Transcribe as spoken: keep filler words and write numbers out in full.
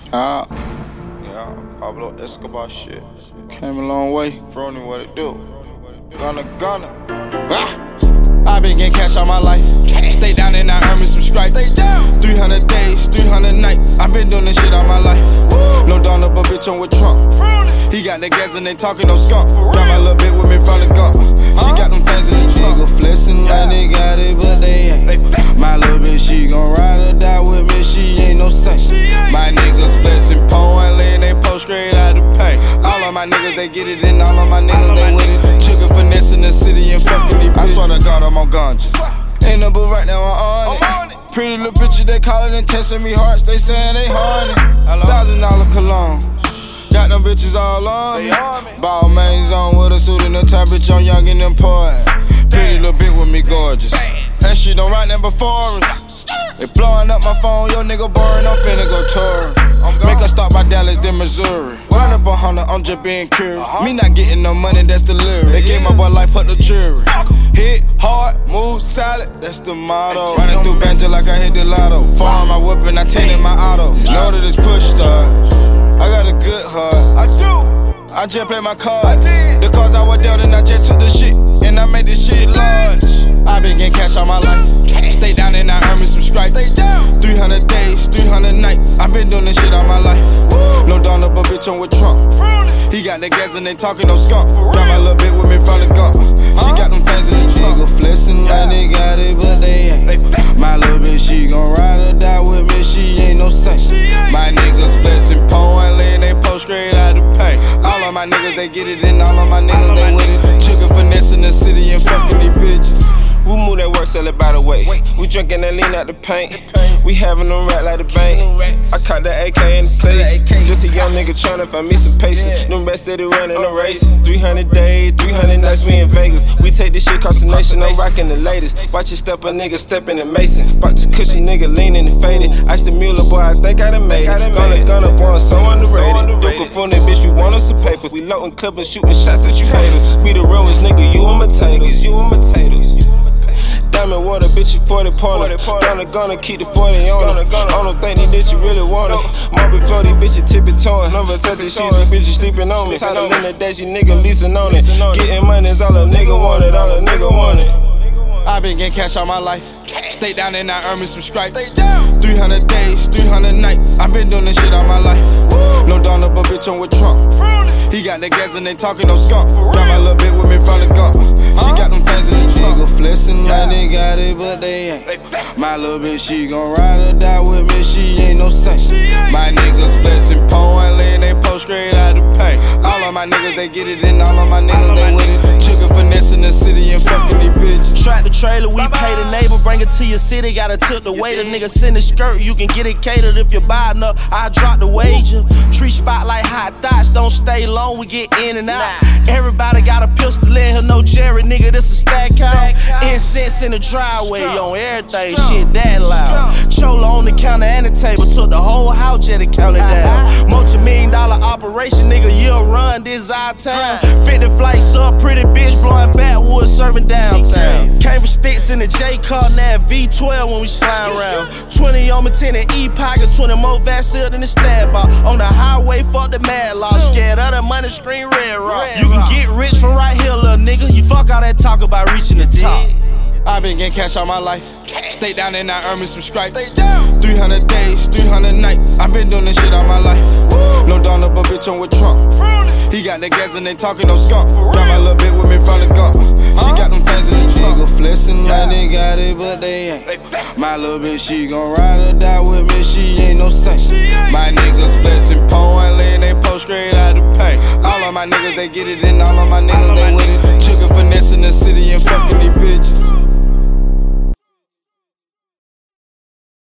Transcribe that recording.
Ah, Yeah, Pablo Escobar shit. came a long way. Frony, what it do? Gunna, gunna. Ah, I been getting cash all my life. Stay down and I earn me some stripes. three hundred days, three hundred nights. I been doing this shit all my life. No Donald, but bitch, I'm with Trump. He got the gas and they talking no skunk. Got my little bitch with me from the gump. She got them things in the trunk. Nigga flexing like they got it, but they ain't. My little bitch, she gon' ride or die with me. She ain't no saint. My niggas flexing, pouring, laying they post straight out the paint. All of my niggas, they get it, and all of my niggas, they with it. Chicken finesse in the city and fucking these bitches. I swear to God, I'm on ganja. Ain't no but right now, I'm on it. Pretty little bitches, they calling and testing me hearts. They saying they horny. Thousand dollar cologne. Got them bitches all on me. Ball mains on with a suit and a tie, bitch, I'm young and important. Pretty little bitch with me gorgeous. That shit don't right number foreign. They blowing up my phone, yo nigga boring, I'm finna go touring. Make her stop by Dallas, then Missouri. Run up a hundred, I'm just being curious. Me not getting no money, that's the lyric. They gave my boy life, fuck the jury. Hit hard, move solid, that's the motto. Running through Banjo like I hit the lotto. Farm my whip and I tainted my auto. Know that it's push start. I got a good heart. I do. I just play my cards. The cars I was dealt and I just took the shit. And I made this shit large. I been getting cash all my life. Stay down and I earn me some stripes. three hundred days, three hundred nights. I been doing this shit all my life. No Donald, but bitch, I'm with Trump. He got the gas and they talking no skunk. Got my little bitch with me from the gump. She got them things in the trunk. Nigga flexing like they got it, but they ain't. My little bitch, she gon' ride or die with me. She ain't no saint. My niggas flexing, pouring, laying they post straight out the paint. All of my niggas, they get it, and all of my niggas, they with it. Chicken finesse in the city and fucking these bitches. We move that work, sell it by the way. We drinking that lean out the paint. We having them rap like the bank. I caught the A K in the safe. Just a young nigga tryna find me some patience. Them best steady running the race. three hundred days, three hundred nights, we in Vegas. We take this shit across the nation, I'm rocking the latest. Watch you step a nigga stepping in Mason. Bought this cushy nigga leaning and faded. Ice the Mueller, boy, I think I done made it. Gonna gun up on so underrated. Duke from that bitch, we want us some papers. We loading clippers, shooting shots that you haters. We the realest nigga, you imitators. You imitators. Diamond water, bitch, you forty pointer. Gonna, gonna keep the forty on it. I don't think these bitches really want it. Marble flow, these bitches tippy toeing. Number such a shit, these bitches sleeping on me. Title in the dash, you nigga leasing on it. Getting money is all a nigga want it, all a nigga want it. I been getting cash all my life. Stay down and I earn me some stripes. three hundred days, three hundred nights. I been doing this shit all my life. No Donald, but bitch, I'm with Trump. He got the gas and they talking no skunk. Got my little bitch with me from the gump. She got them things in the trunk. Nigga flexing like they got it, but they ain't. My little bitch, she gon' ride or die with me. She ain't no saint. My niggas flexing, pouring, laying they post straight out the paint. All of my niggas, they get it, and all of my niggas, they with it. Chicken finesse in the city and fucking these bitches. Track the trailer, we pay the neighbor, bring it to your city. Gotta tilt the weight. A nigga send a skirt, you can get it catered. If you buy enough, I drop the wager. Tree spot like hot thoughts, don't stay long, we get in and out. Everybody got a pistol, let her know Jerry, nigga, this a stack out. Incense in the driveway, on everything, shit that loud. Chola on the counter and the table, took the whole house jet and counted down. Multi-million dollar operation, nigga, you'll run this our town. fifty flights up, pretty bitch blowing backwoods, serving downtown. Came from sticks in the J car, now V twelve when we slide around. twenty on my tenant, E-pocket, twenty more vaccine than the stab out. On the highway, fuck the mad law. Scared of the money, screen red rock. You can get rich from right here, little nigga. You fuck all that talk about reaching the top. I been getting cash all my life. Stay down and I earn me some stripes. three hundred days, three hundred nights. I been doing this shit all my life. No Donald, but bitch, I'm with Trump. He got the gas and they talking no skunk. Got my little bitch with me from the gump. She got them things in the trunk. Nigga flexing like they got it, but they ain't. My little bitch, she gon' ride or die with me. She ain't no saint. My niggas flexing, pouring, laying they post straight out the paint. All of my niggas, they get it, and all of my niggas, they with it. Chicken finesse in the city and fucking these bitches.